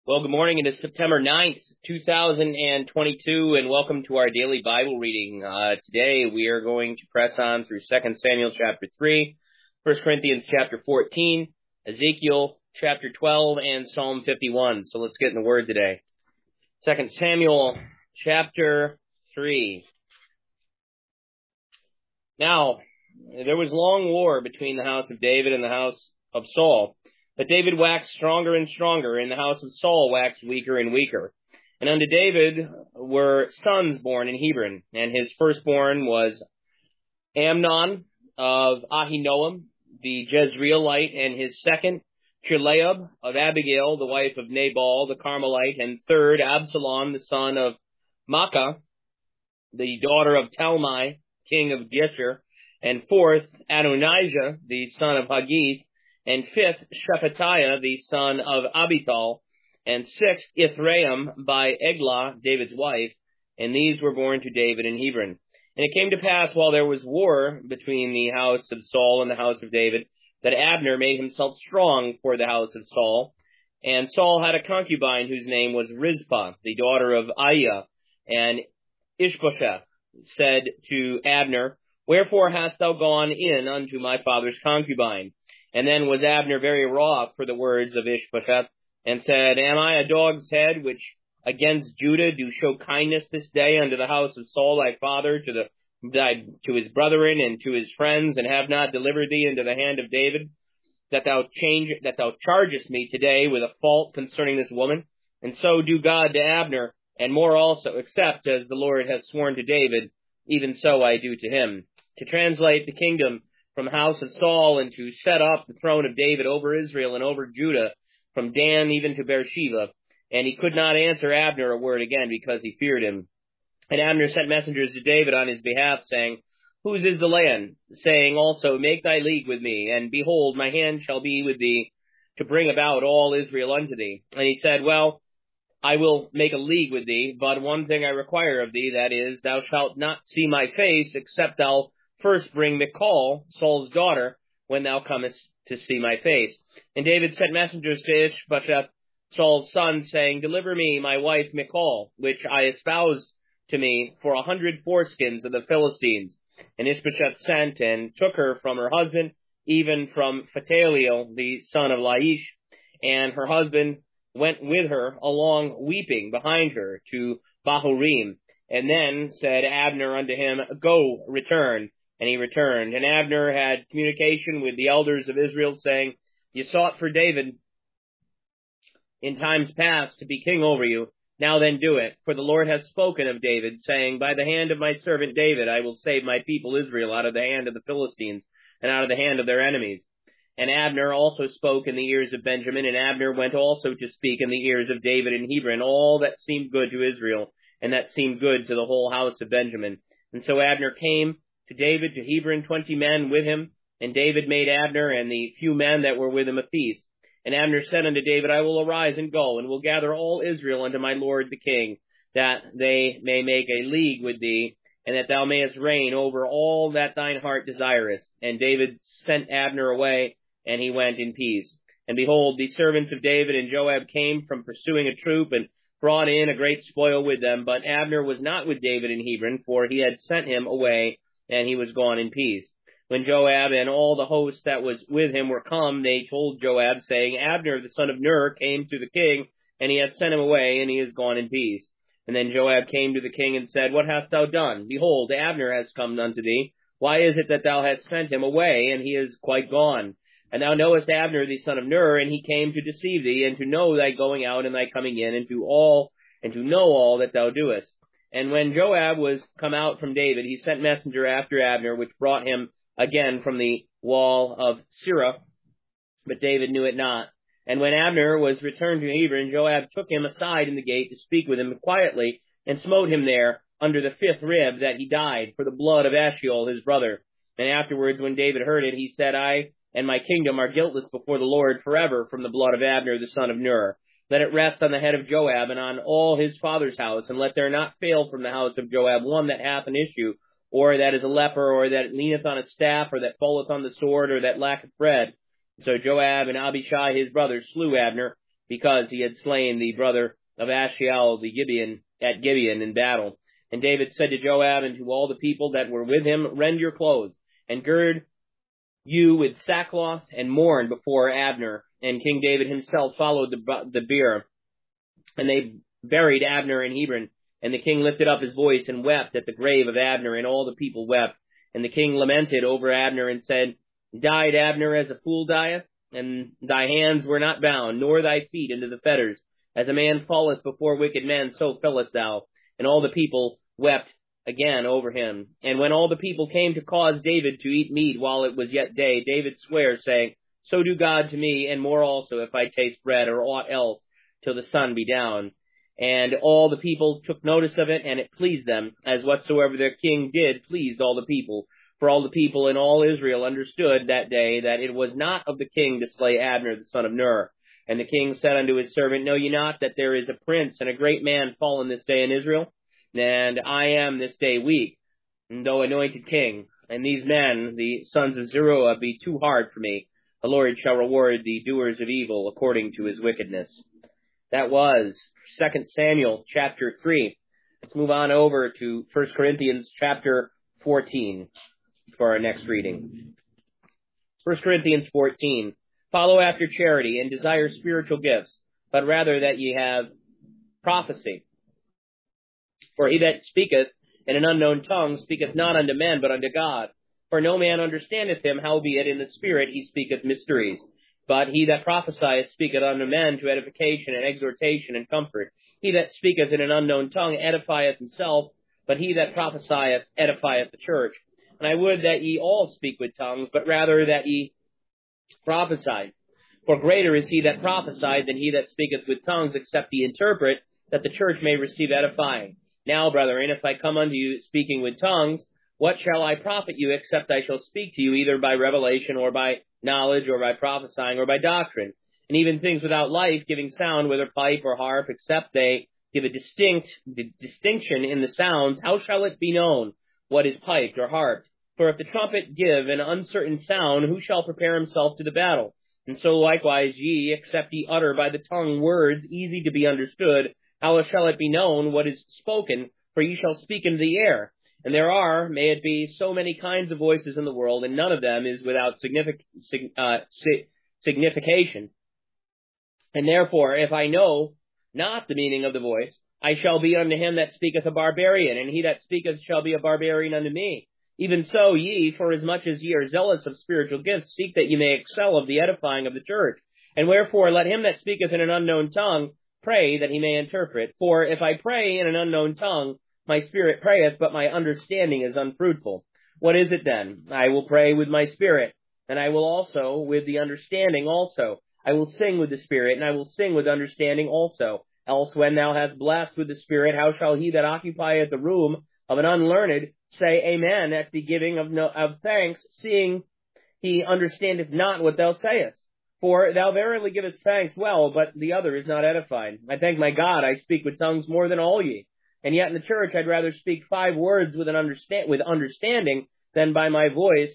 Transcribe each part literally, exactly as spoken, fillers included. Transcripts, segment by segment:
Well, good morning. It is September ninth, two thousand twenty-two, and welcome to our daily Bible reading. Uh, today we are going to press on through Second Samuel chapter three, First Corinthians chapter fourteen, Ezekiel chapter twelve, and Psalm fifty-one. So let's get in the Word today. Second Samuel chapter three. Now, there was long war between the house of David and the house of Saul. But David waxed stronger and stronger, and the house of Saul waxed weaker and weaker. And unto David were sons born in Hebron, and his firstborn was Amnon of Ahinoam, the Jezreelite, and his second, Chileab of Abigail, the wife of Nabal, the Carmelite, and third, Absalom, the son of Maacah, the daughter of Talmai, king of Geshur, and fourth, Adonijah, the son of Haggith, and fifth, Shephatiah, the son of Abital, and sixth, Ithraim by Eglah, David's wife, and these were born to David in Hebron. And it came to pass, while there was war between the house of Saul and the house of David, that Abner made himself strong for the house of Saul. And Saul had a concubine whose name was Rizpah, the daughter of Aiah. And Ishbosheth said to Abner, Wherefore hast thou gone in unto my father's concubine? And then was Abner very wroth for the words of Ishbosheth, and said, Am I a dog's head, which against Judah do show kindness this day unto the house of Saul thy father, to the thy, to his brethren and to his friends, and have not delivered thee into the hand of David, that thou change that thou chargest me today with a fault concerning this woman? And so do God to Abner, and more also, except as the Lord hath sworn to David, even so I do to him. To translate the kingdom from the house of Saul, and to set up the throne of David over Israel and over Judah, from Dan even to Beersheba. And he could not answer Abner a word again, because he feared him. And Abner sent messengers to David on his behalf, saying, Whose is the land? Saying also, Make thy league with me, and behold, my hand shall be with thee, to bring about all Israel unto thee. And he said, Well, I will make a league with thee, but one thing I require of thee, that is, thou shalt not see my face, except thou first bring Michal, Saul's daughter, when thou comest to see my face. And David sent messengers to Ishbosheth, Saul's son, saying, Deliver me my wife Michal, which I espoused to me for a hundred foreskins of the Philistines. And Ishbosheth sent and took her from her husband, even from Phataleel, the son of Laish. And her husband went with her along weeping behind her to Bahurim. And then said Abner unto him, Go, return. And he returned. And Abner had communication with the elders of Israel, saying, You sought for David in times past to be king over you. Now then do it. For the Lord hath spoken of David, saying, By the hand of my servant David I will save my people Israel out of the hand of the Philistines, and out of the hand of their enemies. And Abner also spoke in the ears of Benjamin, and Abner went also to speak in the ears of David in Hebron, all that seemed good to Israel, and that seemed good to the whole house of Benjamin. And so Abner came to David to Hebron, twenty men with him, and David made Abner and the few men that were with him a feast. And Abner said unto David, I will arise and go, and will gather all Israel unto my lord the king, that they may make a league with thee, and that thou mayest reign over all that thine heart desireth. And David sent Abner away, and he went in peace. And behold, the servants of David and Joab came from pursuing a troop, and brought in a great spoil with them. But Abner was not with David in Hebron, for he had sent him away, and he was gone in peace. When Joab and all the host that was with him were come, they told Joab, saying, Abner the son of Ner came to the king, and he hath sent him away, and he is gone in peace. And then Joab came to the king and said, What hast thou done? Behold, Abner has come unto thee. Why is it that thou hast sent him away, and he is quite gone? And thou knowest Abner the son of Ner, and he came to deceive thee, and to know thy going out and thy coming in, and to all, and to know all that thou doest. And when Joab was come out from David, he sent messenger after Abner, which brought him again from the wall of Sirah, but David knew it not. And when Abner was returned to Hebron, Joab took him aside in the gate to speak with him quietly, and smote him there under the fifth rib, that he died for the blood of Ashiel his brother. And afterwards, when David heard it, he said, I and my kingdom are guiltless before the Lord forever from the blood of Abner the son of Ner. Let it rest on the head of Joab and on all his father's house, and let there not fail from the house of Joab one that hath an issue, or that is a leper, or that leaneth on a staff, or that falleth on the sword, or that lacketh bread. So Joab and Abishai his brother slew Abner, because he had slain the brother of Ashiel the Gibeon at Gibeon in battle. And David said to Joab and to all the people that were with him, rend your clothes, and gird you with sackcloth, and mourn before Abner. And King David himself followed the, the bier, and they buried Abner in Hebron. And the king lifted up his voice and wept at the grave of Abner, and all the people wept. And the king lamented over Abner and said, died Abner as a fool dieth? And thy hands were not bound, nor thy feet into the fetters. As a man falleth before wicked men, so fellest thou. And all the people wept again over him. And when all the people came to cause David to eat meat while it was yet day, David sware, saying, so do God to me, and more also, if I taste bread or aught else, till the sun be down. And all the people took notice of it, and it pleased them, as whatsoever their king did pleased all the people. For all the people in all Israel understood that day that it was not of the king to slay Abner the son of Ner. And the king said unto his servant, know ye not that there is a prince and a great man fallen this day in Israel? And I am this day weak, though anointed king. And these men, the sons of Zeruiah, be too hard for me. The Lord shall reward the doers of evil according to his wickedness. That was Second Samuel chapter three. Let's move on over to First Corinthians chapter fourteen for our next reading. First Corinthians fourteen. Follow after charity and desire spiritual gifts, but rather that ye have prophecy. For he that speaketh in an unknown tongue speaketh not unto men, but unto God. For no man understandeth him, howbeit in the spirit he speaketh mysteries. But he that prophesieth speaketh unto men to edification and exhortation and comfort. He that speaketh in an unknown tongue edifieth himself, but he that prophesieth edifieth the church. And I would that ye all speak with tongues, but rather that ye prophesy. For greater is he that prophesied than he that speaketh with tongues, except he interpret, that the church may receive edifying. Now, brethren, if I come unto you speaking with tongues, what shall I profit you, except I shall speak to you either by revelation or by knowledge or by prophesying or by doctrine? And even things without life, giving sound, whether pipe or harp, except they give a distinct d- distinction in the sounds, how shall it be known what is piped or harped? For if the trumpet give an uncertain sound, who shall prepare himself to the battle? And so likewise ye, except ye utter by the tongue words easy to be understood, how shall it be known what is spoken? For ye shall speak into the air. And there are, may it be, so many kinds of voices in the world, and none of them is without signific- uh, signification. And therefore, if I know not the meaning of the voice, I shall be unto him that speaketh a barbarian, and he that speaketh shall be a barbarian unto me. Even so, ye, for as much as ye are zealous of spiritual gifts, seek that ye may excel of the edifying of the church. And wherefore, let him that speaketh in an unknown tongue pray that he may interpret. For if I pray in an unknown tongue, my spirit prayeth, but my understanding is unfruitful. What is it then? I will pray with my spirit, and I will also with the understanding also. I will sing with the spirit, and I will sing with understanding also. Else when thou hast blessed with the spirit, how shall he that occupieth the room of an unlearned say amen at the giving of, no, of thanks, seeing he understandeth not what thou sayest? For thou verily givest thanks well, but the other is not edified. I thank my God, I speak with tongues more than all ye. And yet in the church I'd rather speak five words with an understand with understanding than by my voice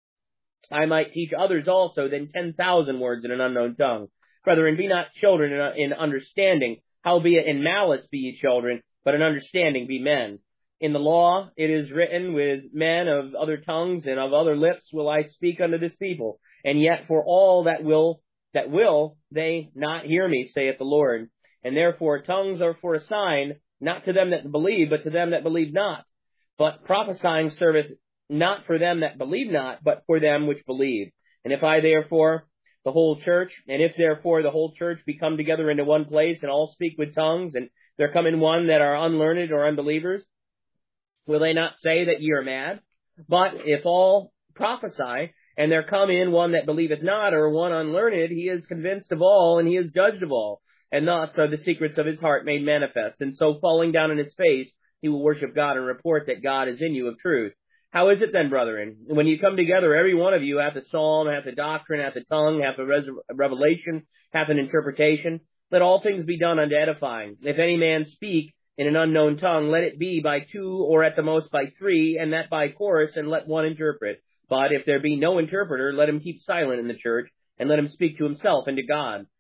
I might teach others also than ten thousand words in an unknown tongue. Brethren, be not children in, in understanding, howbeit in malice be ye children, but in understanding be men. In the law it is written, with men of other tongues and of other lips will I speak unto this people. And yet for all that will, that will, they not hear me, saith the Lord. And therefore tongues are for a sign, not to them that believe, but to them that believe not. But prophesying serveth not for them that believe not, but for them which believe. And if I therefore, the whole church, and if therefore the whole church be come together into one place, and all speak with tongues, and there come in one that are unlearned or unbelievers, will they not say that ye are mad? But if all prophesy, and there come in one that believeth not, or one unlearned, he is convinced of all, and he is judged of all. And thus are the secrets of his heart made manifest. And so falling down on his face, he will worship God and report that God is in you of truth. How is it then, brethren? When you come together, every one of you hath a psalm, hath a doctrine, hath a tongue, hath a, res- a revelation, hath an interpretation. Let all things be done unto edifying. If any man speak in an unknown tongue, let it be by two, or at the most by three, and that by chorus, and let one interpret. But if there be no interpreter, let him keep silent in the church, and let him speak to himself and to God.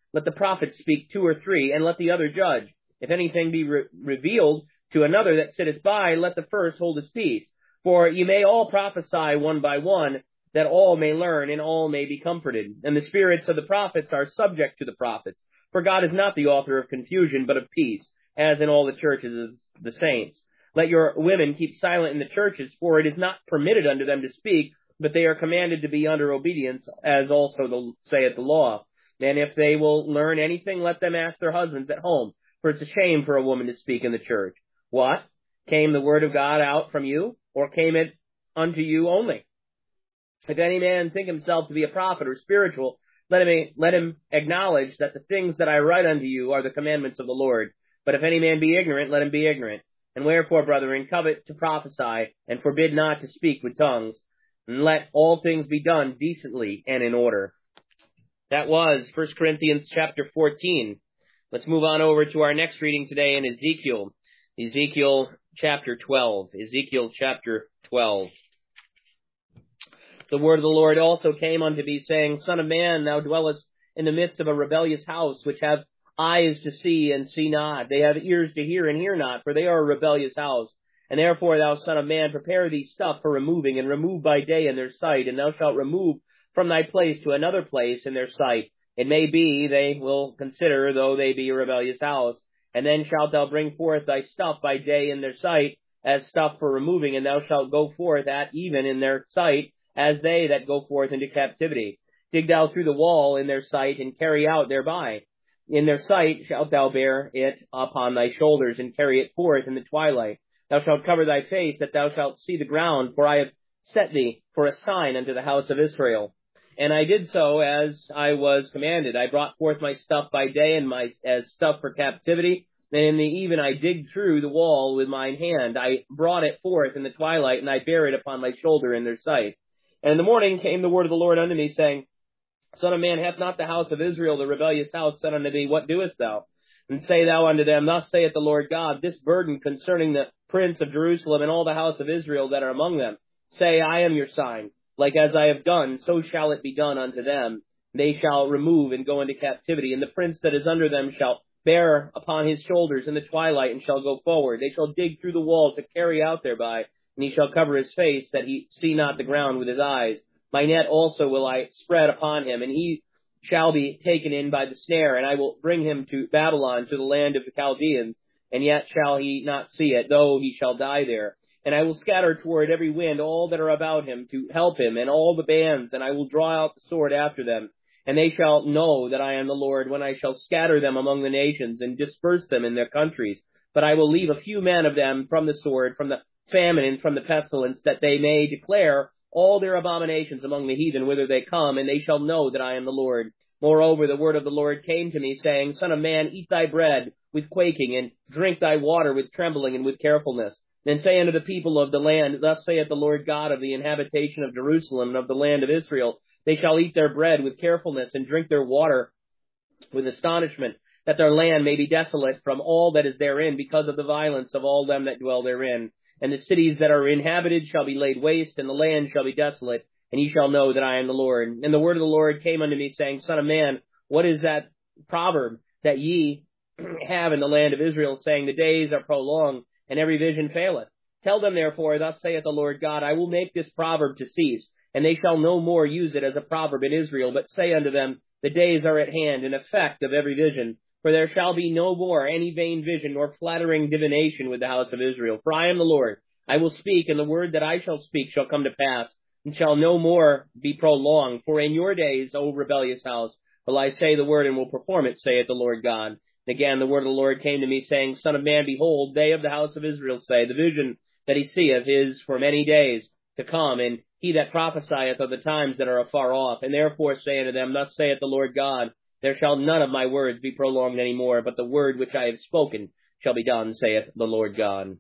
let the prophet speak two or three, and let the other judge. If anything be re- revealed to another that sitteth by, let the first hold his peace. For ye may all prophesy one by one, that all may learn and all may be comforted. And the spirits of the prophets are subject to the prophets. For God is not the author of confusion, but of peace, as in all the churches of the saints. Let your women keep silent in the churches, for it is not permitted unto them to speak, but they are commanded to be under obedience, as also the, saith the law. And if they will learn anything, let them ask their husbands at home, for it's a shame for a woman to speak in the church. What? Came the word of God out from you, or came it unto you only? If any man think himself to be a prophet or spiritual, let him, let him acknowledge that the things that I write unto you are the commandments of the Lord. But if any man be ignorant, let him be ignorant. And wherefore, brethren, covet to prophesy, and forbid not to speak with tongues, and let all things be done decently and in order. That was First Corinthians chapter fourteen. Let's move on over to our next reading today in Ezekiel. Ezekiel chapter twelve. Ezekiel chapter twelve. The word of the Lord also came unto me, saying, Son of man, thou dwellest in the midst of a rebellious house, which have eyes to see and see not. They have ears to hear and hear not, for they are a rebellious house. And therefore, thou son of man, prepare thee stuff for removing, and remove by day in their sight, and thou shalt remove from thy place to another place in their sight. It may be they will consider, though they be a rebellious house. And then shalt thou bring forth thy stuff by day in their sight, as stuff for removing, and thou shalt go forth at even in their sight, as they that go forth into captivity. Dig thou through the wall in their sight, and carry out thereby. In their sight shalt thou bear it upon thy shoulders, and carry it forth in the twilight. Thou shalt cover thy face, that thou shalt see the ground, for I have set thee for a sign unto the house of Israel. And I did so as I was commanded. I brought forth my stuff by day, and my as stuff for captivity. And in the even I digged through the wall with mine hand. I brought it forth in the twilight, and I bare it upon my shoulder in their sight. And in the morning came the word of the Lord unto me, saying, Son of man, hath not the house of Israel, the rebellious house, said unto thee, What doest thou? And say thou unto them, Thus saith the Lord God, This burden concerning the prince of Jerusalem and all the house of Israel that are among them. Say, I am your sign. Like as I have done, so shall it be done unto them. They shall remove and go into captivity, and the prince that is under them shall bear upon his shoulders in the twilight, and shall go forward. They shall dig through the wall to carry out thereby, and he shall cover his face, that he see not the ground with his eyes. My net also will I spread upon him, and he shall be taken in by the snare, and I will bring him to Babylon, to the land of the Chaldeans, and yet shall he not see it, though he shall die there. And I will scatter toward every wind all that are about him to help him, and all the bands, and I will draw out the sword after them. And they shall know that I am the Lord, when I shall scatter them among the nations, and disperse them in their countries. But I will leave a few men of them from the sword, from the famine, and from the pestilence, that they may declare all their abominations among the heathen whither they come, and they shall know that I am the Lord. Moreover, the word of the Lord came to me, saying, Son of man, eat thy bread with quaking, and drink thy water with trembling and with carefulness. Then say unto the people of the land, Thus saith the Lord God of the inhabitation of Jerusalem and of the land of Israel, They shall eat their bread with carefulness, and drink their water with astonishment, that their land may be desolate from all that is therein, because of the violence of all them that dwell therein. And the cities that are inhabited shall be laid waste, and the land shall be desolate, and ye shall know that I am the Lord. And the word of the Lord came unto me, saying, Son of man, what is that proverb that ye have in the land of Israel, saying, The days are prolonged, and every vision faileth? Tell them therefore, Thus saith the Lord God, I will make this proverb to cease, and they shall no more use it as a proverb in Israel, but say unto them, The days are at hand, an effect of every vision. For there shall be no more any vain vision nor flattering divination with the house of Israel. For I am the Lord. I will speak, and the word that I shall speak shall come to pass, and shall no more be prolonged. For in your days, O rebellious house, will I say the word, and will perform it, saith the Lord God. And again the word of the Lord came to me, saying, Son of man, behold, they of the house of Israel say, The vision that he seeth is for many days to come, and he that prophesieth of the times that are afar off. And therefore say unto them, Thus saith the Lord God, There shall none of my words be prolonged any more, but the word which I have spoken shall be done, saith the Lord God.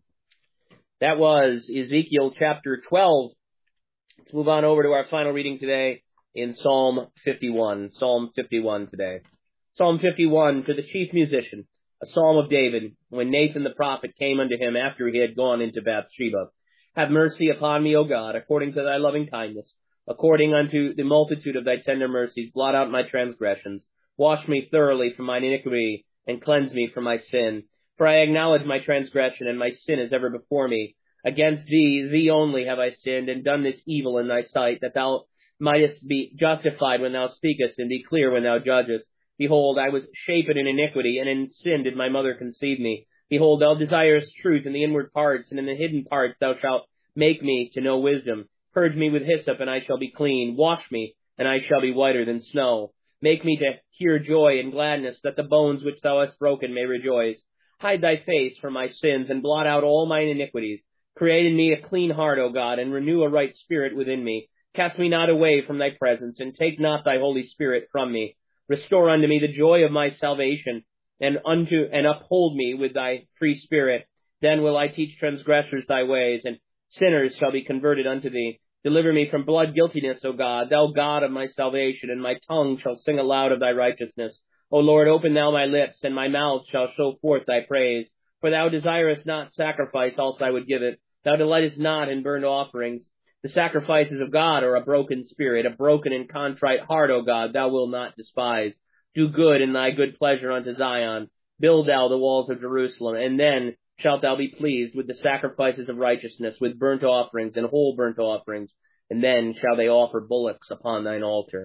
That was Ezekiel chapter twelve. Let's move on over to our final reading today in Psalm fifty-one. Psalm fifty-one today. Psalm fifty-one, to the chief musician, a psalm of David, when Nathan the prophet came unto him after he had gone into Bathsheba. Have mercy upon me, O God, according to thy loving kindness, according unto the multitude of thy tender mercies, blot out my transgressions. Wash me thoroughly from mine iniquity, and cleanse me from my sin. For I acknowledge my transgression, and my sin is ever before me. Against thee, thee only have I sinned, and done this evil in thy sight, that thou mightest be justified when thou speakest, and be clear when thou judgest. Behold, I was shapen in iniquity, and in sin did my mother conceive me. Behold, thou desirest truth in the inward parts, and in the hidden parts thou shalt make me to know wisdom. Purge me with hyssop, and I shall be clean. Wash me, and I shall be whiter than snow. Make me to hear joy and gladness, that the bones which thou hast broken may rejoice. Hide thy face from my sins, and blot out all mine iniquities. Create in me a clean heart, O God, and renew a right spirit within me. Cast me not away from thy presence, and take not thy Holy Spirit from me. Restore unto me the joy of my salvation, and unto and uphold me with thy free spirit. Then will I teach transgressors thy ways, and sinners shall be converted unto thee. Deliver me from blood guiltiness, O God, thou God of my salvation, and my tongue shall sing aloud of thy righteousness. O Lord, open thou my lips, and my mouth shall show forth thy praise. For thou desirest not sacrifice, else I would give it. Thou delightest not in burnt offerings. The sacrifices of God are a broken spirit, a broken and contrite heart, O God, thou wilt not despise. Do good in thy good pleasure unto Zion. Build thou the walls of Jerusalem, and then shalt thou be pleased with the sacrifices of righteousness, with burnt offerings and whole burnt offerings, and then shall they offer bullocks upon thine altar.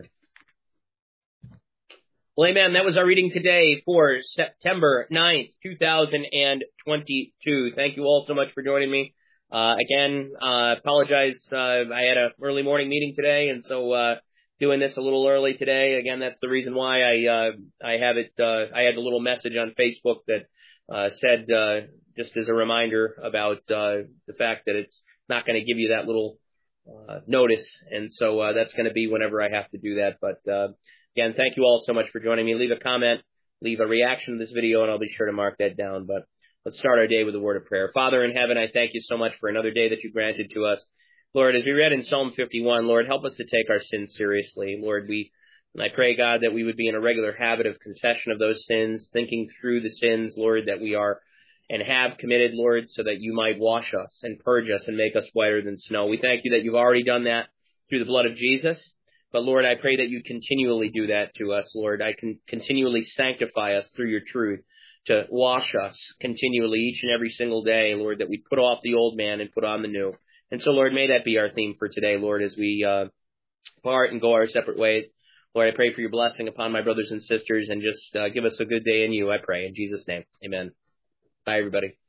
Well, amen. That was our reading today for September ninth, two thousand twenty-two. Thank you all so much for joining me. Uh, again, uh, apologize. Uh, I had a early morning meeting today, and so, uh, doing this a little early today. Again, that's the reason why I, uh, I have it, uh, I had a little message on Facebook that, uh, said, uh, just as a reminder about, uh, the fact that it's not going to give you that little, uh, notice. And so, uh, that's going to be whenever I have to do that. But, uh, again, thank you all so much for joining me. Leave a comment, leave a reaction to this video, and I'll be sure to mark that down. But let's start our day with a word of prayer. Father in heaven, I thank you so much for another day that you granted to us. Lord, as we read in Psalm fifty-one, Lord, help us to take our sins seriously. Lord, we, and I pray, God, that we would be in a regular habit of confession of those sins, thinking through the sins, Lord, that we are and have committed, Lord, so that you might wash us and purge us and make us whiter than snow. We thank you that you've already done that through the blood of Jesus. But Lord, I pray that you continually do that to us, Lord. I can continually sanctify us through your truth, to wash us continually each and every single day, Lord, that we put off the old man and put on the new. And so, Lord, may that be our theme for today, Lord, as we uh, part and go our separate ways. Lord, I pray for your blessing upon my brothers and sisters, and just uh, give us a good day in you, I pray. In Jesus' name, amen. Bye, everybody.